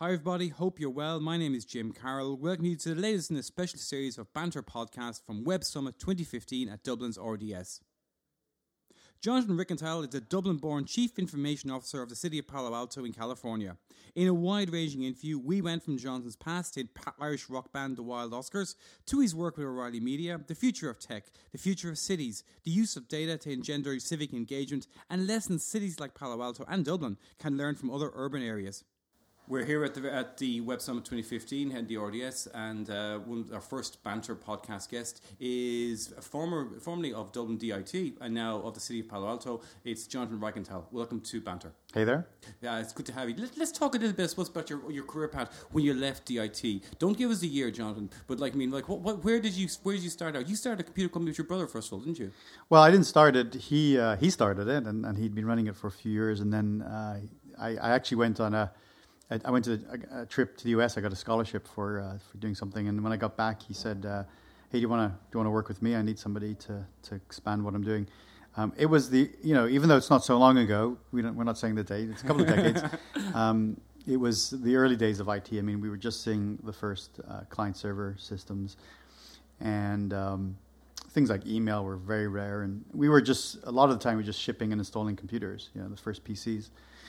Hi everybody, hope you're well. My name is Jim Carroll. Welcome you to the latest in a special series of banter podcasts from Web Summit 2015 at Dublin's RDS. Jonathan Rickentile is a Dublin-born Chief Information Officer of the City of Palo Alto in California. In a wide-ranging interview, we went from Jonathan's past in Irish rock band The Wild Oscars to his work with O'Reilly Media, the future of tech, the future of cities, the use of data to engender civic engagement, and lessons cities like Palo Alto and Dublin can learn from other urban areas. We're here at the Web Summit 2015 at the RDS, and our first banter podcast guest is formerly of Dublin DIT and now of the City of Palo Alto. It's Jonathan Rickentile. Welcome to Banter. Hey there. Yeah, it's good to have you. Let's talk a little bit, I suppose, about your career path when you left DIT. Don't give us the year, Jonathan, but where did you start out? You started a computer company with your brother first of all, didn't you? Well, I didn't start it. He started it, and he'd been running it for a few years, and then I actually went on I went to a trip to the US. I got a scholarship for doing something, and when I got back, he said, "Hey, do you want to work with me? I need somebody to expand what I'm doing." It was even though it's not so long ago, we're not saying the date. It's a couple of decades. It was the early days of IT. I mean, we were just seeing the first client-server systems, and things like email were very rare, and we were just a lot of the time we were just shipping and installing computers. The first PCs.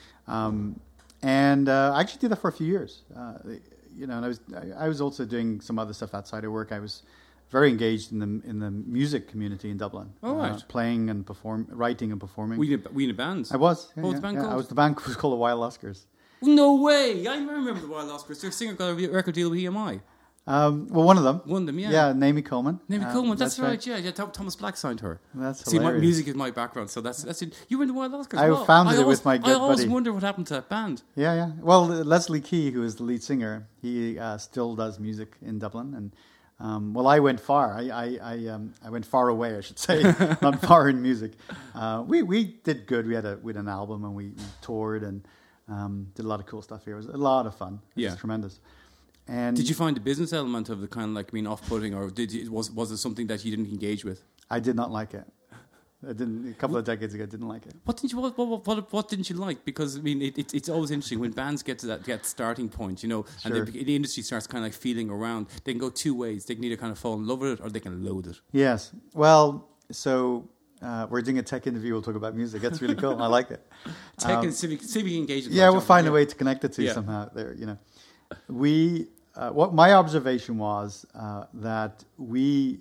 And I actually did that for a few years, and I was also doing some other stuff outside of work. I was very engaged in the music community in Dublin. Oh, right. Playing and writing and performing. Were you in a band? I was. What was the band called? I was the band was called the Wild Oscars. No way! I remember the Wild Oscars. Their singer got a record deal with EMI. Well, one of them. One of them, yeah. Yeah, Naomi Coleman. Naomi Coleman, that's right. Yeah. Thomas Black signed her. That's See, hilarious. music is my background, so that's it. You were in the Wild Oscars. I founded it with my good buddy. I always wonder what happened to that band. Yeah. Well, Leslie Key, who is the lead singer, he still does music in Dublin, and I went far. I went far away, I should say, not far in music. We did good. We had an album, and we toured and did a lot of cool stuff here. It was a lot of fun. It was tremendous. And did you find the business element of the kind of like being off-putting, or was it something that you didn't engage with? I did not like it. I didn't. A couple of decades ago, I didn't like it. What didn't you like? Because I mean, it's always interesting when bands get to that starting point, Sure. and the industry starts kind of like feeling around. They can go two ways. They can either kind of fall in love with it, or they can loathe it. Yes. Well, so we're doing a tech interview. We'll talk about music. That's really cool. I like it. Tech and civic engagement. Yeah, we'll find a way to connect the two somehow. There, we. What my observation was that we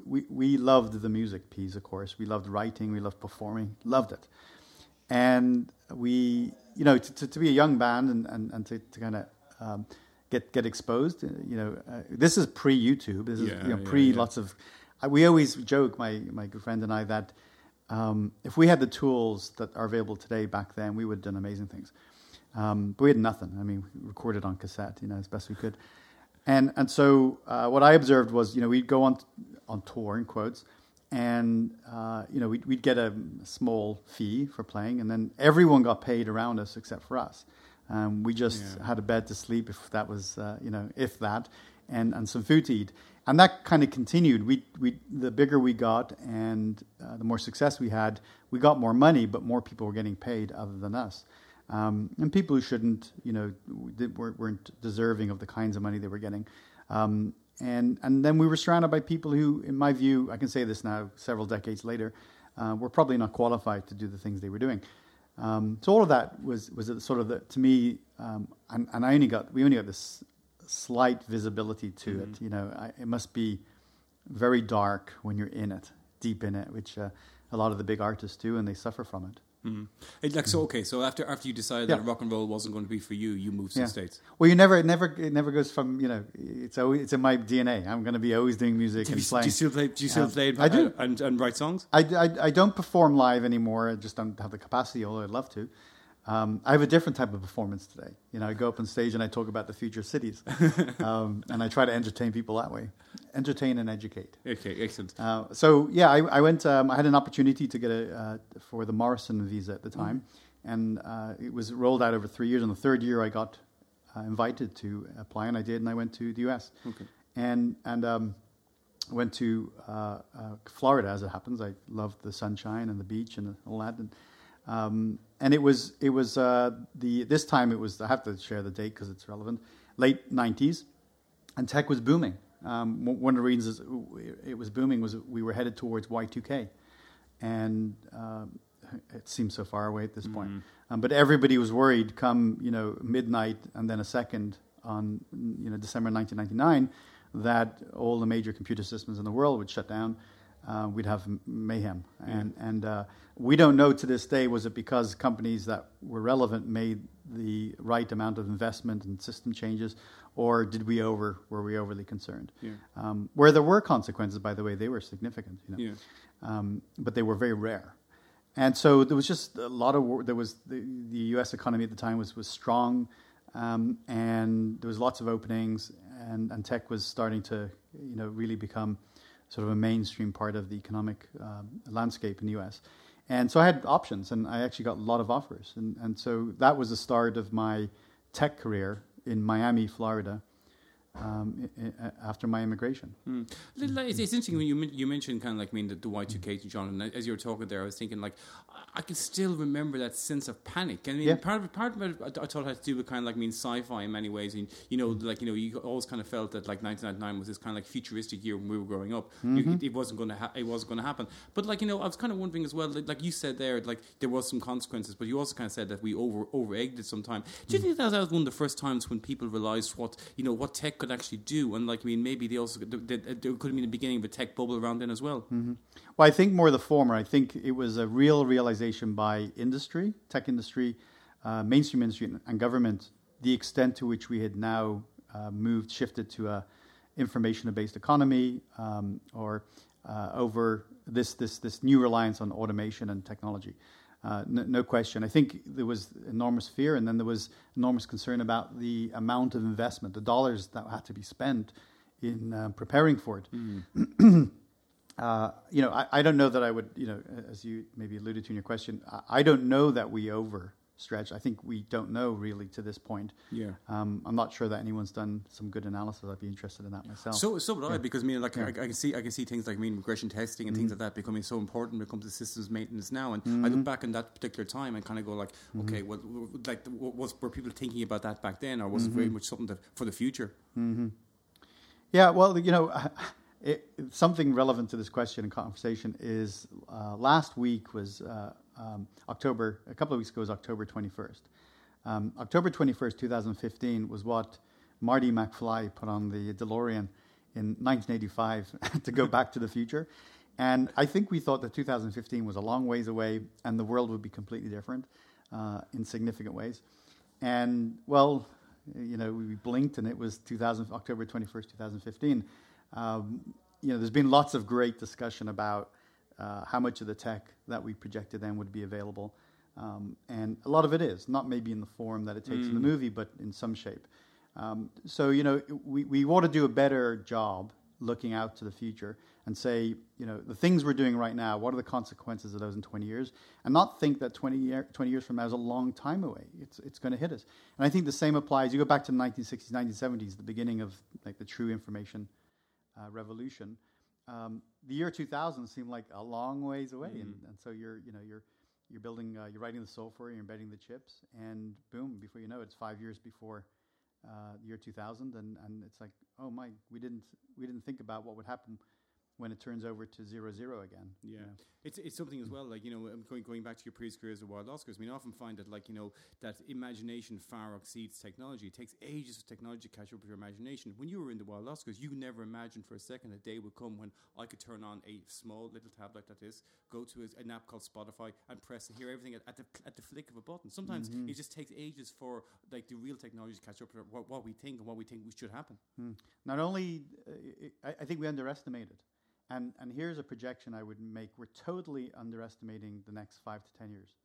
loved the music piece, of course. We loved writing, we loved performing, loved it. And we, to be a young band and to kind of get exposed, this is pre-YouTube. This is lots of... We always joke, my good friend and I, that if we had the tools that are available today back then, we would have done amazing things. But we had nothing. I mean, we recorded on cassette, as best we could. And so what I observed was, we'd go on tour, in quotes, and, we'd get a small fee for playing, and then everyone got paid around us except for us. We just had a bed to sleep, if that was, if that, and some food to eat. And that kind of continued. The bigger we got and the more success we had, we got more money, but more people were getting paid other than us. And people who shouldn't, weren't deserving of the kinds of money they were getting. And then we were surrounded by people who, in my view, I can say this now, several decades later, were probably not qualified to do the things they were doing. So all of that was sort of to me, and we only got this slight visibility to it. It must be very dark when you're in it, deep in it, which a lot of the big artists do, and they suffer from it. Mm-hmm. So after you decided that rock and roll wasn't going to be for you, you moved to the States. Well, it never goes from, it's in my DNA. I'm going to be always doing music and playing. Do you still play? I do. And write songs? I don't perform live anymore. I just don't have the capacity, although I'd love to. I have a different type of performance today. I go up on stage and I talk about the future cities, and I try to entertain people that way, entertain and educate. Okay, excellent. I went. I had an opportunity to get for the Morrison visa at the time, and it was rolled out over 3 years. In the third year, I got invited to apply, and I did, and I went to the US, and went to Florida as it happens. I loved the sunshine and the beach and all that. And, And it was this time it was, I have to share the date because it's relevant, late 90s, and tech was booming. One of the reasons it was booming was we were headed towards Y2K, and it seems so far away at this point. But everybody was worried come midnight and then a second on December 1999 that all the major computer systems in the world would shut down. We'd have mayhem, and we don't know to this day, was it because companies that were relevant made the right amount of investment and system changes, or were we overly concerned? Where there were consequences, by the way, they were significant, but they were very rare. And so there was just a lot of there was the U.S. economy at the time was strong, and there was lots of openings, and tech was starting to really become sort of a mainstream part of the economic landscape in the U.S. And so I had options, and I actually got a lot of offers. And so that was the start of my tech career in Miami, Florida, after my immigration. It's interesting when you mentioned kind of like the Y2K, John, and as you were talking there, I was thinking I can still remember that sense of panic. I mean, part of it I thought had to do with kind of sci-fi in many ways, and you always kind of felt that 1999 was this kind of futuristic year when we were growing up. It wasn't going to happen. But I was kind of wondering as well, like you said there, there was some consequences, but you also kind of said that we over-egged it sometime. Do you think that was one of the first times when people realised what tech could actually do, and maybe there could have been the beginning of a tech bubble around then as well? Well, I think more the former. I think it was a real realization by industry, tech industry, mainstream industry, and government, the extent to which we had now shifted to a information-based economy, or over this new reliance on automation and technology. No question. I think there was enormous fear, and then there was enormous concern about the amount of investment, the dollars that had to be spent in preparing for it. I don't know that I would, as you maybe alluded to in your question, I don't know that we overstretched. I think we don't know really to this point. I'm not sure that anyone's done some good analysis. I'd be interested in that myself. So would I, because I can see things like regression testing and things like that becoming so important when it comes to systems maintenance now. And I look back in that particular time and kind of go okay, well, were people thinking about that back then, or was it very much something for the future? Yeah, well, something relevant to this question and conversation is last week was October. A couple of weeks ago was October 21st. October 21st, 2015 was what Marty McFly put on the DeLorean in 1985 to go back to the future. And I think we thought that 2015 was a long ways away and the world would be completely different in significant ways. And, well, we blinked and it was October 21st, 2015. There's been lots of great discussion about how much of the tech that we projected then would be available. And a lot of it is, not maybe in the form that it takes in the movie, but in some shape. So we want to do a better job looking out to the future and say, the things we're doing right now, what are the consequences of those in 20 years? And not think that 20 years from now is a long time away. It's going to hit us. And I think the same applies. You go back to the 1960s, 1970s, the beginning of the true information revolution. The year 2000 seemed like a long ways away, and so you're building, you're writing the software, you're embedding the chips, and boom, before you know it, it's 5 years before the year 2000, and it's like, oh my, we didn't think about what would happen when it turns over to 0, 0 again. Yeah, it's something as well. Going back to your previous career as a wild Oscars, I often find that that imagination far exceeds technology. It takes ages for technology to catch up with your imagination. When you were in the wild Oscars, you never imagined for a second a day would come when I could turn on a small little tablet like this, go to an app called Spotify, and press and hear everything at the flick of a button. Sometimes it just takes ages for the real technology to catch up with what we think and what we think should happen. Not only, I think we underestimate it. And here's a projection I would make. We're totally underestimating the next 5 to 10 years.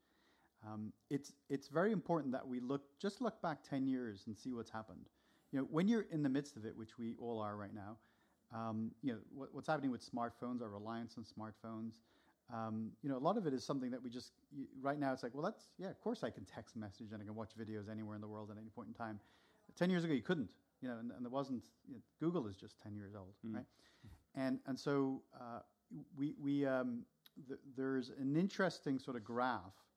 It's very important that we look back 10 years and see what's happened. When you're in the midst of it, which we all are right now, what's happening with smartphones, our reliance on smartphones. A lot of it is something that we just right now. It's like, well, of course I can text message and I can watch videos anywhere in the world at any point in time. 10 years ago, you couldn't. And there wasn't. Google is just 10 years old, right? And so there's an interesting sort of graph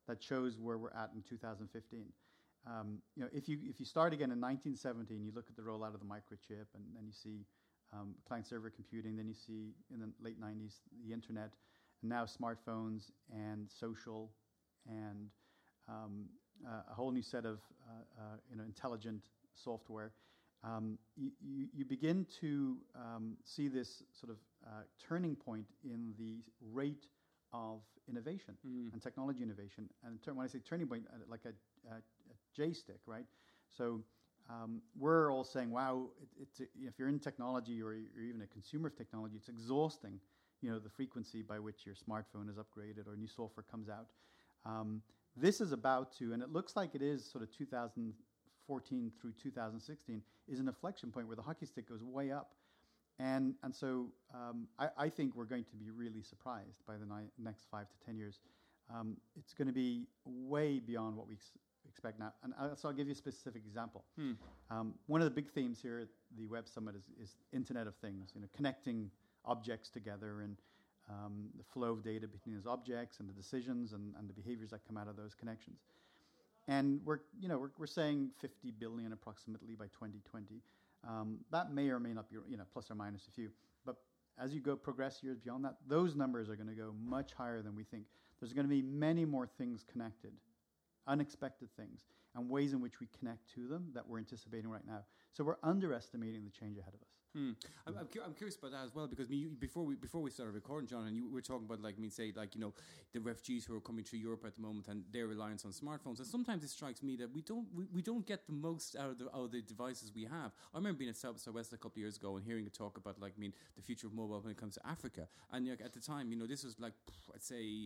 that shows where we're at in 2015. If you start again in 1970 and you look at the rollout of the microchip, and then you see client-server computing, then you see in the late 90s the internet, and now smartphones and social, and a whole new set of intelligent software. You begin to see this sort of turning point in the rate of innovation and technology innovation. And when I say turning point, like a J-stick, right? So we're all saying, wow, if you're in technology or you're even a consumer of technology, it's exhausting, the frequency by which your smartphone is upgraded or new software comes out. This is about to, and it looks like it is sort of 2014 through 2016, is an inflection point where the hockey stick goes way up. And so I think we're going to be really surprised by the next 5 to 10 years. It's going to be way beyond what we expect now. And so I'll give you a specific example. One of the big themes here at the Web Summit is Internet of Things, connecting objects together and the flow of data between those objects and the decisions and the behaviors that come out of those connections. And we're saying 50 billion approximately by 2020. That may or may not be, plus or minus a few. But as you progress years beyond that, those numbers are going to go much higher than we think. There's going to be many more things connected, unexpected things, and ways in which we connect to them that we're anticipating right now. So we're underestimating the change ahead of us. I'm curious about that as well, because before we started recording, John, and you were talking about the refugees who are coming through Europe at the moment and their reliance on smartphones. And sometimes it strikes me that we don't get the most out of the devices we have. I remember being at South by West a couple of years ago and hearing a talk about the future of mobile when it comes to Africa. And at the time, this was I'd say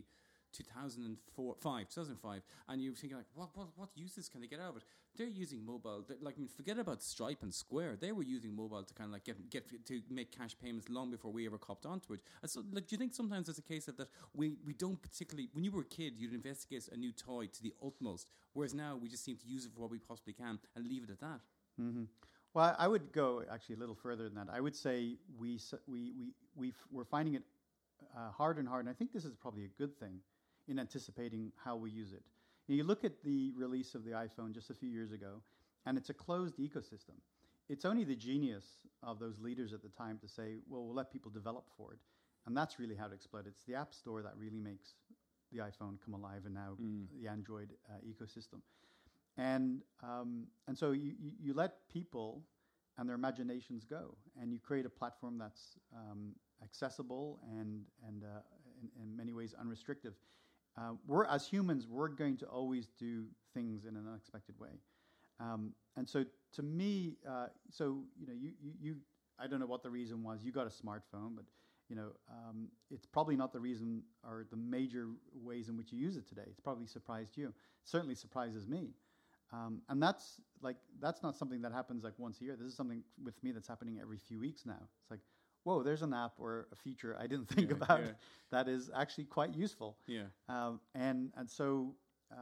2005, and you're thinking what uses can they get out of it? They're using mobile. Forget about Stripe and Square. They were using mobile to kind of get to make cash payments long before we ever copped onto it. And so, do you think sometimes it's a case of that we don't particularly, when you were a kid, you'd investigate a new toy to the utmost, whereas now we just seem to use it for what we possibly can and leave it at that. Mm-hmm. Well, I would go actually a little further than that. I would say we're finding it harder and harder, and I think this is probably a good thing in anticipating how we use it. You look at the release of the iPhone just a few years ago, and it's a closed ecosystem. It's only the genius of those leaders at the time to say, well, we'll let people develop for it. And that's really how it exploded. It's the App Store that really makes the iPhone come alive, and now the Android ecosystem. And so you let people and their imaginations go, and you create a platform that's accessible and in many ways unrestrictive. As humans, we're going to always do things in an unexpected way, and so to me, you I don't know what the reason was. You got a smartphone, but it's probably not the reason or the major ways in which you use it today. It's probably surprised you. It certainly surprises me, and that's not something that happens once a year. This is something with me that's happening every few weeks now. It's like, whoa, there's an app or a feature I didn't think about that is actually quite useful. Yeah. And so,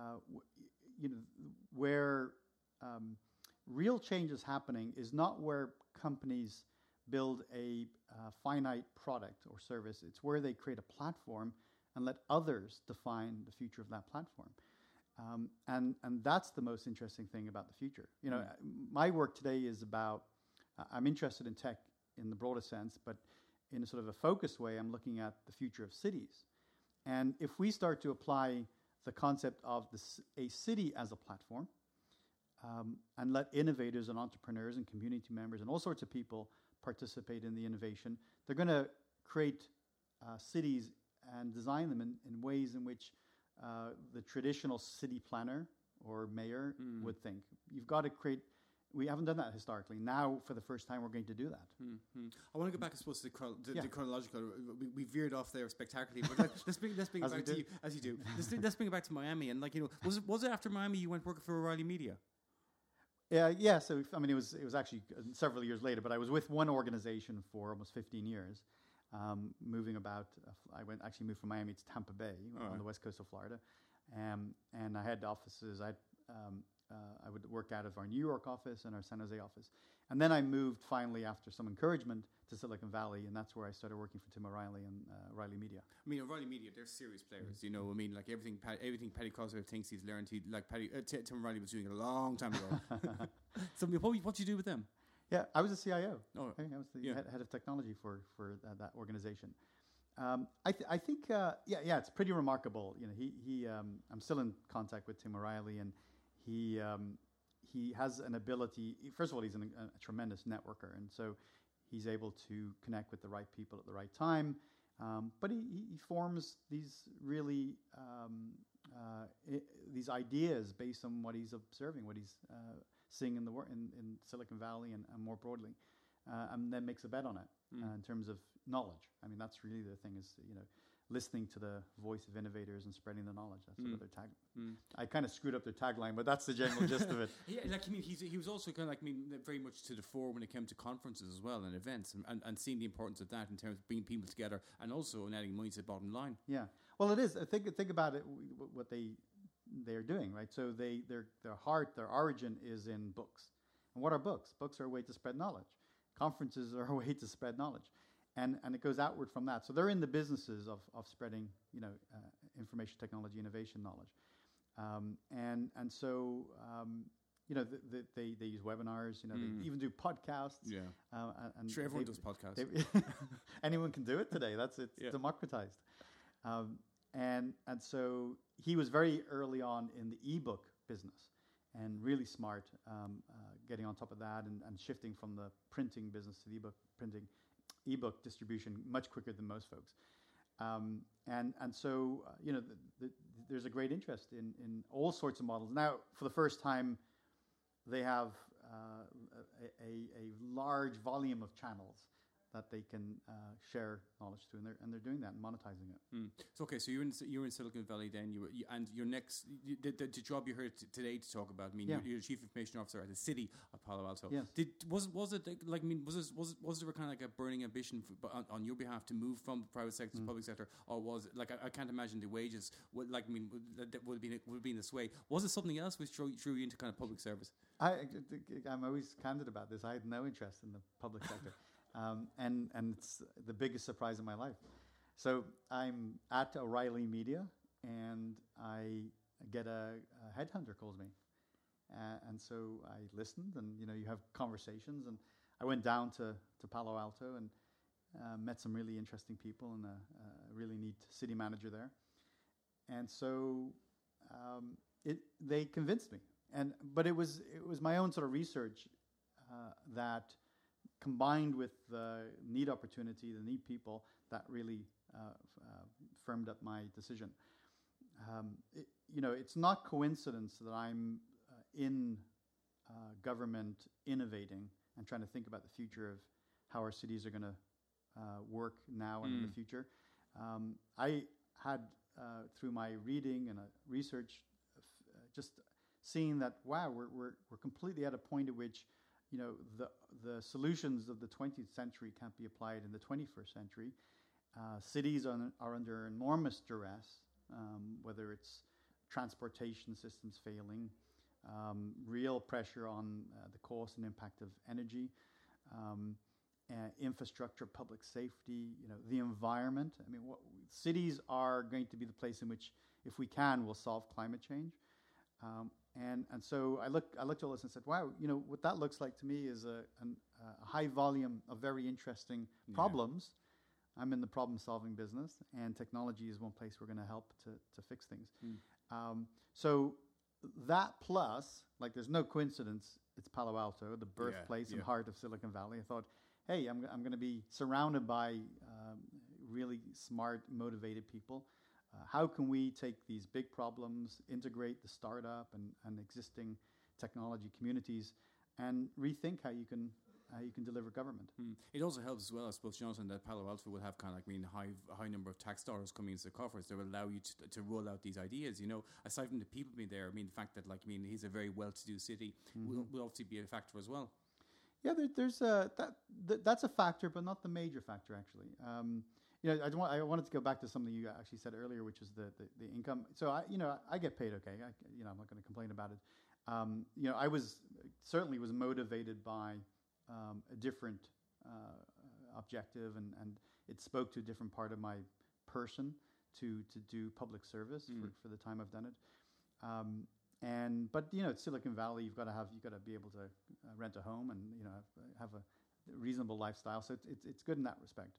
where real change is happening is not where companies build a finite product or service. It's where they create a platform and let others define the future of that platform. And that's the most interesting thing about the future. My work today is about, I'm interested in tech in the broader sense, but in a sort of a focused way, I'm looking at the future of cities. And if we start to apply the concept of a city as a platform, and let innovators and entrepreneurs and community members and all sorts of people participate in the innovation, they're going to create cities and design them in ways in which the traditional city planner or mayor would think. You've got to create. We haven't done that historically. Now, for the first time, we're going to do that. Mm-hmm. I want to go back, I suppose, to the chronological. We veered off there spectacularly, but let's bring it back to you, as you do. Let's bring it back to Miami. And was it after Miami you went working for O'Reilly Media? Yeah. So it was actually several years later, but I was with one organization for almost 15 years, moving about. I moved from Miami to Tampa Bay on the west coast of Florida, and I had offices. I would work out of our New York office and our San Jose office. And then I moved finally after some encouragement to Silicon Valley, and that's where I started working for Tim O'Reilly and O'Reilly Media. I mean, O'Reilly Media, they're serious players, you know. I mean, like everything Paddy Cosgrove thinks he's learned, Tim O'Reilly was doing it a long time ago. So what do you do with them? Yeah, I was a CIO. Oh, I was the head of technology for that organization. I think it's pretty remarkable. You know, I'm still in contact with Tim O'Reilly, and he has an ability. First of all, he's a tremendous networker, and so he's able to connect with the right people at the right time. But he forms these really these ideas based on what he's observing, what he's seeing in Silicon Valley and more broadly, and then makes a bet on it in terms of knowledge. I mean, that's really the thing, is, you know, listening to the voice of innovators and spreading the knowledge. That's sort of their tag. I kind of screwed up their tagline, but that's the general gist of it. Yeah, like, I mean, he was also kind of like, I mean, very much to the fore when it came to conferences as well and events, and seeing the importance of that in terms of bringing people together and also adding money to the bottom line. Yeah, well, it is. Think about it. What they're doing, right? So their origin is in books. And what are books? Books are a way to spread knowledge. Conferences are a way to spread knowledge. And it goes outward from that. So they're in the businesses of spreading, you know, information technology, innovation knowledge. And so, you know, they use webinars, you know, they even do podcasts. Yeah. And sure, everyone does podcasts. Anyone can do it today. It's democratized. And so he was very early on in the ebook business, and really smart, getting on top of that and shifting from the printing business to the ebook distribution much quicker than most folks. And so, you know, there's a great interest in all sorts of models. Now, for the first time, they have a large volume of channels that they can share knowledge to, and they're doing that and monetizing it. So okay, so you're in Silicon Valley then, and your next the job you heard today to talk about. I mean, you're Chief Information Officer at the City of Palo Alto. Yes. Was it like, I mean, was there kind of like a burning ambition on your behalf to move from the private sector to the public sector, or was it like, I can't imagine the wages would, like, I mean, that would have been this way? Was it something else which drew you into kind of public service? I'm always candid about this. I had no interest in the public sector. And it's the biggest surprise of my life. So I'm at O'Reilly Media, and I get a headhunter calls me. And so I listened, and, you know, you have conversations. And I went down to Palo Alto and met some really interesting people, and a really neat city manager there. And so they convinced me. But it was my own sort of research that, combined with the need opportunity, the need people, that really firmed up my decision. You know, it's not coincidence that I'm in government innovating and trying to think about the future of how our cities are going to work now and in the future. I had, through my reading and research, just seeing that, wow, we're completely at a point at which, you know, the solutions of the 20th century can't be applied in the 21st century. Cities are under enormous duress, whether it's transportation systems failing, real pressure on the cost and impact of energy, infrastructure, public safety, you know, the environment. I mean, cities are going to be the place in which, if we can, we'll solve climate change. And so I looked at all this and said, wow, you know, what that looks like to me is a high volume of very interesting problems. I'm in the problem-solving business, and technology is one place we're going to help to fix things. So that plus, like, there's no coincidence, it's Palo Alto, the birthplace and heart of Silicon Valley. I thought, hey, I'm going to be surrounded by really smart, motivated people. How can we take these big problems, integrate the startup and existing technology communities, and rethink how you can deliver government? It also helps as well, I suppose, Jonathan, that Palo Alto will have kind of like, I mean, a high number of tax dollars coming into the coffers that will allow you to roll out these ideas. You know, aside from the people being there, I mean, the fact that, like, I mean, he's a very well-to-do city will obviously be a factor as well. Yeah, there's that's a factor, but not the major factor, actually. You know, I wanted to go back to something you actually said earlier, which is the income. So I get paid okay. I'm not going to complain about it. I was motivated by a different objective, and it spoke to a different part of my person to do public service for the time I've done it. But it's Silicon Valley. You've got to be able to rent a home and have a reasonable lifestyle. So it's good in that respect.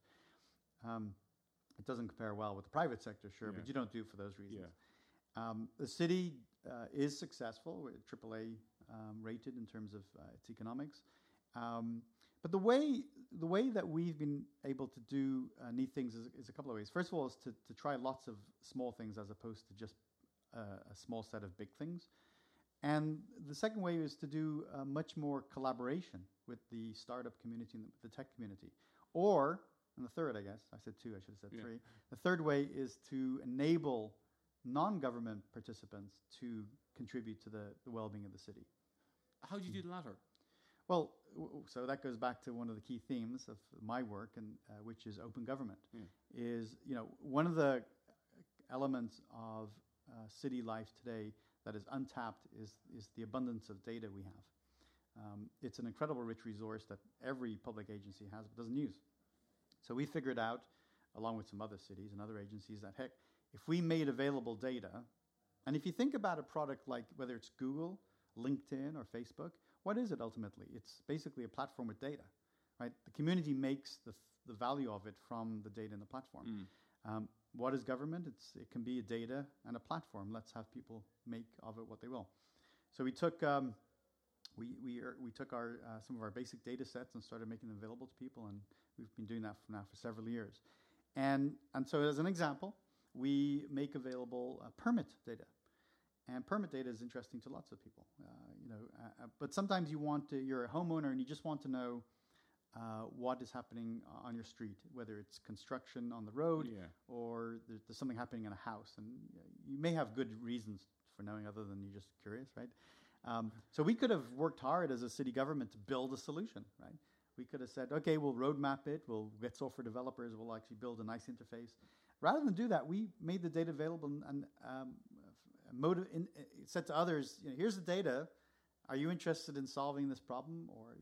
It doesn't compare well with the private sector, sure, but you don't do it for those reasons. Yeah. The city is successful. We're AAA rated in terms of its economics. But the way that we've been able to do neat things is a couple of ways. First of all, is to try lots of small things as opposed to just a small set of big things. And the second way is to do much more collaboration with the startup community and the tech community. And the third, I guess, I said two, I should have said three. The third way is to enable non-government participants to contribute to the well-being of the city. How do you do the latter? Well, so that goes back to one of the key themes of my work, and which is open government. Is one of the elements of city life today that is untapped is the abundance of data we have. It's an incredible rich resource that every public agency has but doesn't use. So we figured out, along with some other cities and other agencies, that heck, if we made available data, and if you think about a product like whether it's Google, LinkedIn, or Facebook, what is it ultimately? It's basically a platform with data, right? The community makes the value of it from the data in the platform. What is government? It can be a data and a platform. Let's have people make of it what they will. So we took we took our some of our basic data sets and started making them available to people, and we've been doing that for several years. And so as an example, we make available permit data. And permit data is interesting to lots of people, but sometimes you're a homeowner and you just want to know what is happening on your street, whether it's construction on the road or there's something happening in a house. And you may have good reasons for knowing other than you're just curious, right? So we could have worked hard as a city government to build a solution, right? We could have said, okay, we'll roadmap it, we'll get software developers, we'll actually build a nice interface. Rather than do that, we made the data available and said to others, here's the data. Are you interested in solving this problem? Or,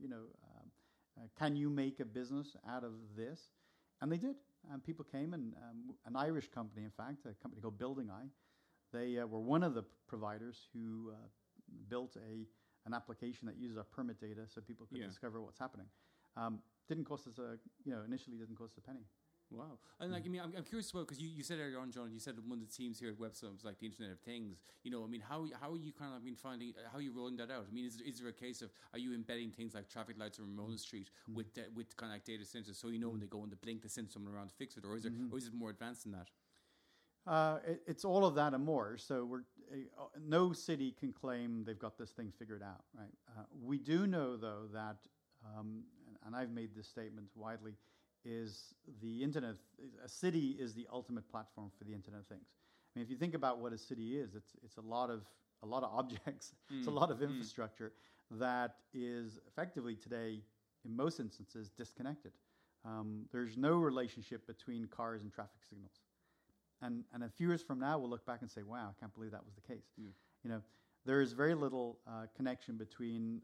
can you make a business out of this? And they did. And people came, and an Irish company, in fact, a company called Building Eye, they were one of the providers who built an application that uses our permit data so people could discover what's happening. Didn't cost us initially didn't cost a penny. Wow. And I'm curious about, because you said earlier on, John, you said one of the teams here at WebSummit was like the Internet of Things. How are you kind of finding, how are you rolling that out? Is there a case of, are you embedding things like traffic lights on Ramona Street with kind of like data sensors, so when they go in the blink, they send someone around to fix it, or is it more advanced than that? It's all of that and more. So no city can claim they've got this thing figured out, right? We do know, though, that, and I've made this statement widely, is the internet. A city is the ultimate platform for the Internet of Things. If you think about what a city is, it's a lot of objects. It's a lot of infrastructure that is effectively today, in most instances, disconnected. There's no relationship between cars and traffic signals. And a few years from now, we'll look back and say, "Wow, I can't believe that was the case." There is very little connection between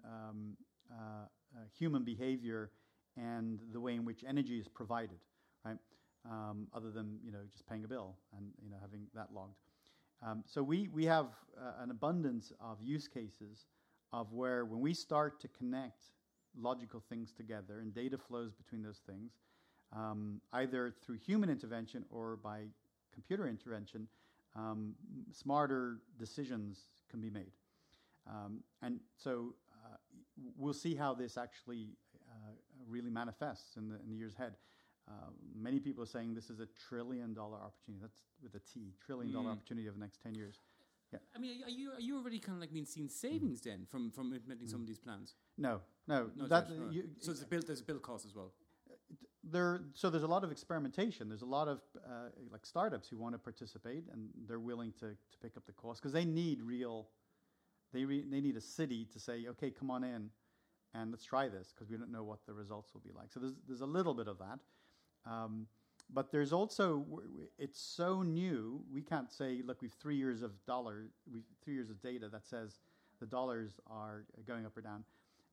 human behavior and the way in which energy is provided, right? Other than just paying a bill and having that logged. So we have an abundance of use cases of where when we start to connect logical things together and data flows between those things, either through human intervention or by computer intervention, smarter decisions can be made. And so we'll see how this actually really manifests in the years ahead. Many people are saying this is $1 trillion opportunity. That's with a T, $1 trillion opportunity over the next 10 years. Yeah. I mean, are you already kind of seeing savings then from implementing some of these plans? No. So there's a build cost as well. So there's a lot of experimentation. There's a lot of like startups who want to participate, and they're willing to pick up the cost because they need They need a city to say, okay, come on in, and let's try this because we don't know what the results will be like. So there's a little bit of that, but there's also, it's so new we can't say, look, we've 3 years of data that says the dollars are going up or down.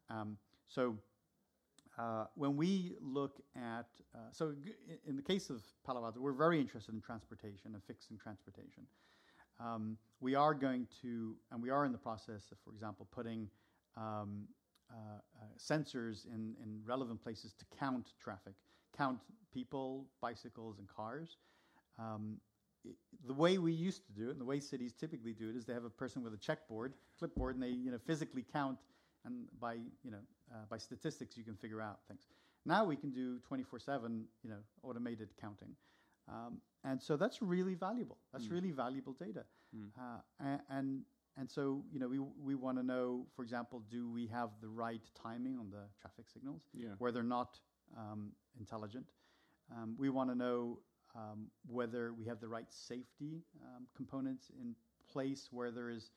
When we look at, in the case of Palo Alto, we're very interested in transportation and fixing transportation. We are going to, and we are in the process of, for example, putting sensors in relevant places to count traffic, count people, bicycles, and cars. The way we used to do it, and the way cities typically do it, is they have a person with a clipboard, and they physically count, and by statistics you can figure out things. Now we can do 24/7 automated counting, and so that's really valuable. That's really valuable data, and so we want to know, for example, do we have the right timing on the traffic signals where they're not intelligent? We want to know whether we have the right safety components in place, where there is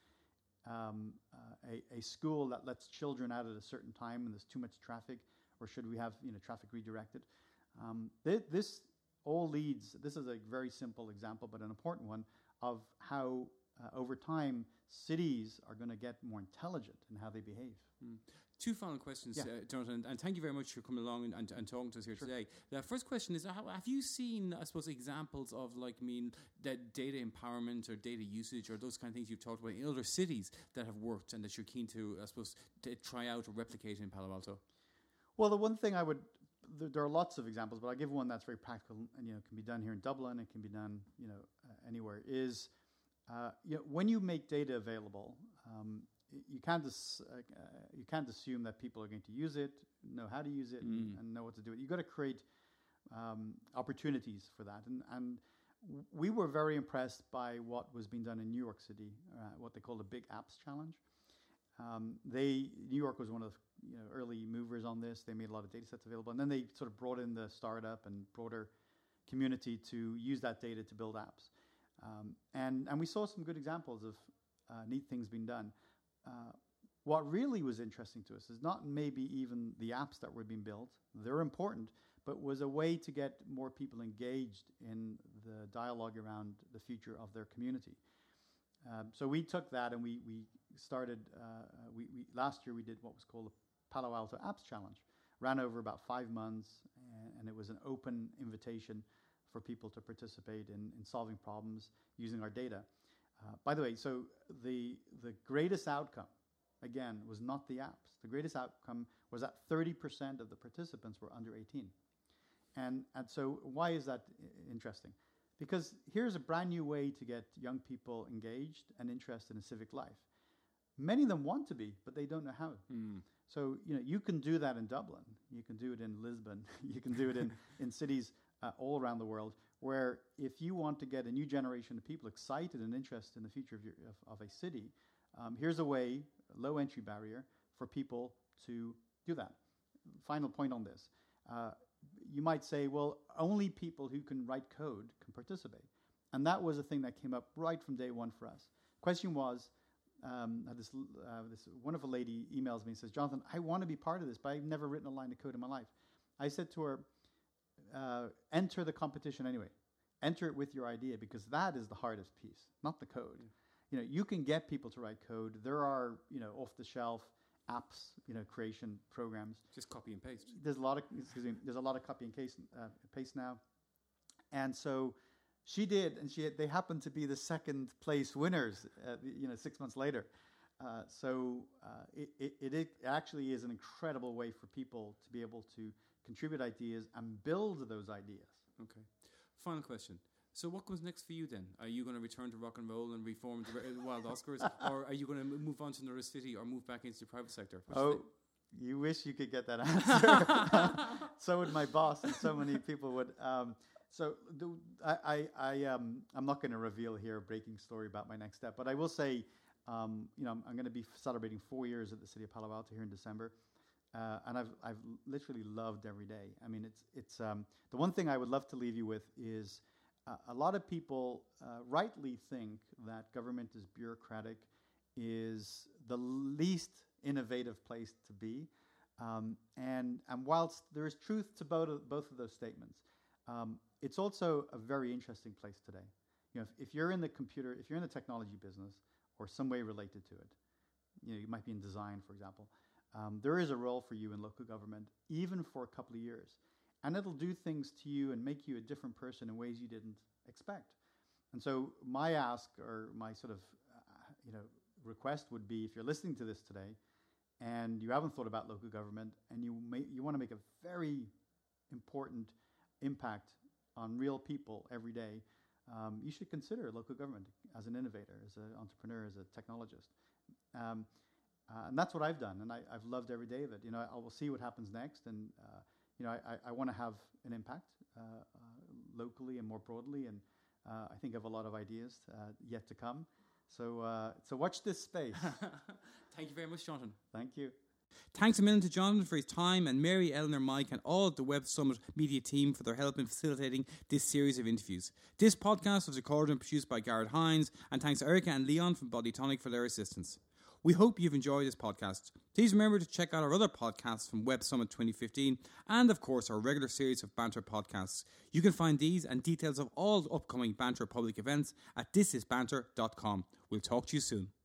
a school that lets children out at a certain time and there's too much traffic, or should we have traffic redirected? This all leads. This is a very simple example, but an important one of how over time cities are going to get more intelligent in how they behave. Two final questions, Jonathan, and thank you very much for coming along and talking to us here today. The first question is, have you seen, I suppose, examples of that data empowerment or data usage or those kind of things you've talked about in other cities that have worked and that you're keen to, I suppose, to try out or replicate in Palo Alto? Well, the one thing there are lots of examples, but I'll give one that's very practical and can be done here in Dublin. It can be done anywhere. Is when you make data available, you can't assume that people are going to use it, know how to use it, and know what to do with it. You've got to create opportunities for that. And we were very impressed by what was being done in New York City, what they call the Big Apps Challenge. New York was one of the early movers on this. They made a lot of data sets available, and then they sort of brought in the startup and broader community to use that data to build apps. And we saw some good examples of neat things being done. What really was interesting to us is not maybe even the apps that were being built. They're important, but was a way to get more people engaged in the dialogue around the future of their community. So we took that and we started, last year we did what was called the Palo Alto Apps Challenge. Ran over about 5 months, and it was an open invitation for people to participate in solving problems using our data. By the way, so the greatest outcome, again, was not the apps. The greatest outcome was that 30% of the participants were under 18. And so why is that interesting? Because here's a brand new way to get young people engaged and interested in civic life. Many of them want to be, but they don't know how. So you can do that in Dublin. You can do it in Lisbon. You can do it in cities all around the world, where if you want to get a new generation of people excited and interested in the future of a city, here's a way, a low entry barrier, for people to do that. Final point on this. You might say, well, only people who can write code can participate. And that was a thing that came up right from day one for us. Question was, this wonderful lady emails me and says, Jonathan, I want to be part of this, but I've never written a line of code in my life. I said to her, enter the competition anyway. Enter it with your idea, because that is the hardest piece, not the code. You can get people to write code. There are, off-the-shelf apps, creation programs. Just copy and paste. There's a lot of copy and paste now. And so she did, and they happened to be the second place winners, 6 months later. So it actually is an incredible way for people to be able to contribute ideas and build those ideas. Okay. Final question. So what comes next for you then? Are you going to return to rock and roll and reform the Wild Oscars? Or are you going to move on to another city or move back into the private sector? You wish you could get that answer. So would my boss, and so many people would. I'm not going to reveal here a breaking story about my next step, but I will say, I'm going to be celebrating 4 years at the city of Palo Alto here in December. And I've literally loved every day. I mean, it's the one thing I would love to leave you with is a lot of people rightly think that government is bureaucratic, is the least innovative place to be. And whilst there is truth to both of those statements, it's also a very interesting place today. If you're in the technology business or some way related to it, you might be in design, for example. There is a role for you in local government, even for a couple of years. And it'll do things to you and make you a different person in ways you didn't expect. And so my ask, or my sort of request would be, if you're listening to this today and you haven't thought about local government and you want to make a very important impact on real people every day, you should consider local government as an innovator, as an entrepreneur, as a technologist. And that's what I've done, and I've loved every day of it. I will see what happens next, and I want to have an impact locally and more broadly, and I think I have a lot of ideas yet to come. So watch this space. Thank you very much, Jonathan. Thank you. Thanks a million to Jonathan for his time, and Mary, Eleanor, Mike, and all of the Web Summit media team for their help in facilitating this series of interviews. This podcast was recorded and produced by Garrett Hines, and thanks to Erica and Leon from Bodytonic for their assistance. We hope you've enjoyed this podcast. Please remember to check out our other podcasts from Web Summit 2015 and, of course, our regular series of Banter podcasts. You can find these and details of all upcoming Banter public events at thisisbanter.com. We'll talk to you soon.